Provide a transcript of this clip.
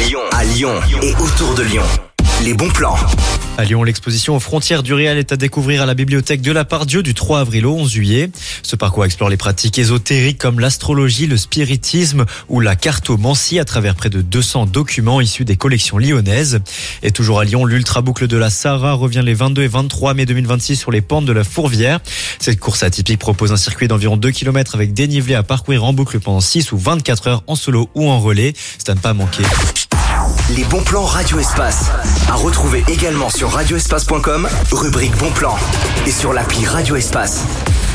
À Lyon et autour de Lyon. Les bons plans. À Lyon, l'exposition aux frontières du réel est à découvrir à la bibliothèque de la Part-Dieu du 3 avril au 11 juillet. Ce parcours explore les pratiques ésotériques comme l'astrologie, le spiritisme ou la cartomancie à travers près de 200 documents issus des collections lyonnaises. Et toujours à Lyon, l'ultra-boucle de la Sahara revient les 22 et 23 mai 2026 sur les pentes de la Fourvière. Cette course atypique propose un circuit d'environ 2 km avec dénivelé à parcourir en boucle pendant 6 ou 24 heures en solo ou en relais. C'est à ne pas manquer. Les bons plans Radio Espace. À retrouver également sur radioespace.com, rubrique bons plans. Et sur l'appli Radio Espace.